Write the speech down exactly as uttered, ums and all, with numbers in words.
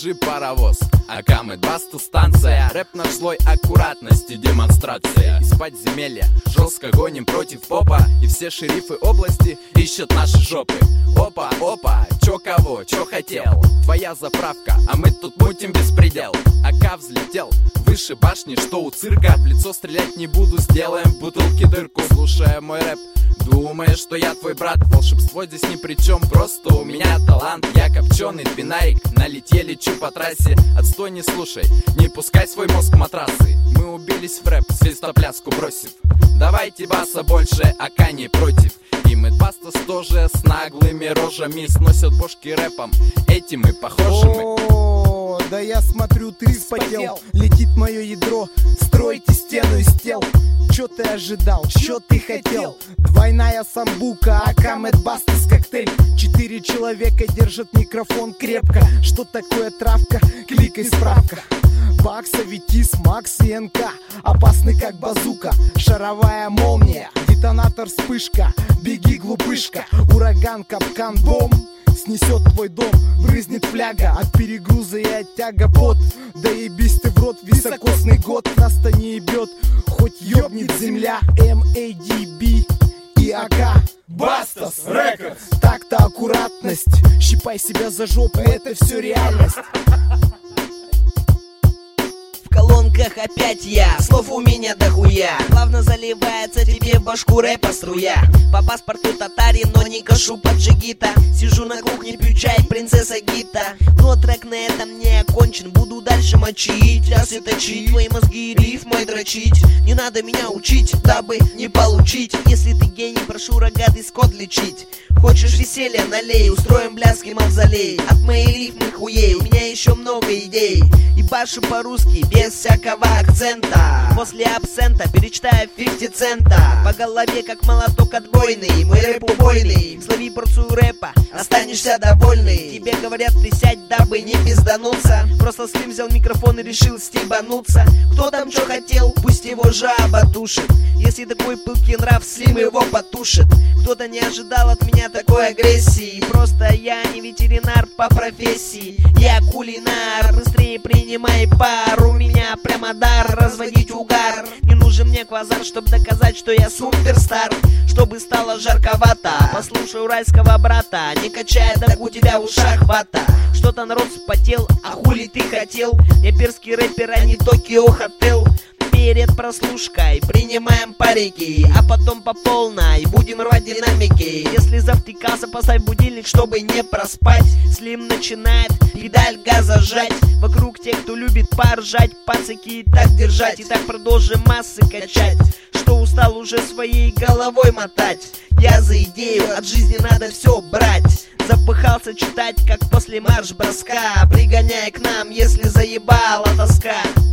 держи паровоз. Акамы, Баста, станция. Рэп наш слой аккуратности, демонстрация. Из подземелья жестко гоним против попа. И все шерифы области ищут наши жопы. Опа, опа, чё кого, чё хотел? Твоя заправка, а мы тут мутим беспредел. АК взлетел выше башни, что у цирка. В лицо стрелять не буду, сделаем в бутылке дырку. Слушая мой рэп, думаешь, что я твой брат? Волшебство здесь ни при чем, просто у меня талант. Я копченый двинарик, на литье лечу по трассе. Отстой не слушай, не пускай свой мозг в матрасы. Мы убились в рэп, свистопляску бросив. Давайте баса больше, АК не против. И Мэдбастас тоже с наглыми рожами сносят бошки рэпом, этим мы похожи мы. О, да я смотрю, ты вспотел. Летит мое ядро, стройте стену из тел. Чё ты ожидал, чё ты хотел? Двойная самбука, АК Мэдбастас коктейль. Четыре человека держат микрофон крепко. Что такое травка? Кликай справка. Бакса, Витис, Макс и эн ка. Опасный как базука, шаровая молния, детонатор, вспышка. Беги, глупышка, ураган, капкан, бомб. Снесет твой дом, брызнет фляга от перегруза и от тяга пот. Да ебись ты в рот, високосный год. Нас-то не ебет, хоть ёбнет земля. эм эй ди би и АК Бастас Рекордс. Так-то аккуратность, щипай себя за жопу, это все реальность. В колонках опять я, слов у меня дохуя. Плавно заливается тебе в башку рэпа струя. По паспорту татарин, но не кашу под джигита. Сижу на кухне, пью чай, принцесса Гита. Но трек на этом не окончен, буду дальше мочить, лясы точить, твои мозги рифмой дрочить. Не надо меня учить, дабы не получить. Если ты гений, прошу рогатый скот лечить. Хочешь веселья, налей, устроим блядский мавзолей. От моей рифмы хуей, у меня еще много идей. И башу по-русски, без всякого акцента. После абсента перечитаю пятьдесят цента. По голове как молоток отбойный, мой рэп убойный. Слови порцию рэпа, останешься довольный. Тебе говорят присядь, дабы не пиздануться. Просто Слим взял микрофон и решил стебануться. Кто там что хотел, пусть его жаба тушит. Если такой пылкий нрав, Слим его потушит. Кто-то не ожидал от меня такой агрессии. Просто я не ветеринар по профессии, я кулинар. Быстрее принимай пару, у меня прямо дар разводить угар. Не нужен мне квазар, чтобы доказать, что я суперстар. Чтобы стало жарковато, послушай уральского брата. Не качай, так у тебя в ушах вата. Что-то народ вспотел, а хули ты хотел? Я перский рэпер, а не Токио Хотел. Перед прослушкой принимаем парики, а потом по полной будем рвать динамики. Если завтыкался, поставь будильник, чтобы не проспать. Слим начинает педаль газа жать. Вокруг тех, кто любит поржать, пацаки и так держать. И так продолжим массы качать, что устал уже своей головой мотать. Я за идею, от жизни надо все брать. Запыхался читать, как после марш-броска. Пригоняй к нам, если заебала тоска.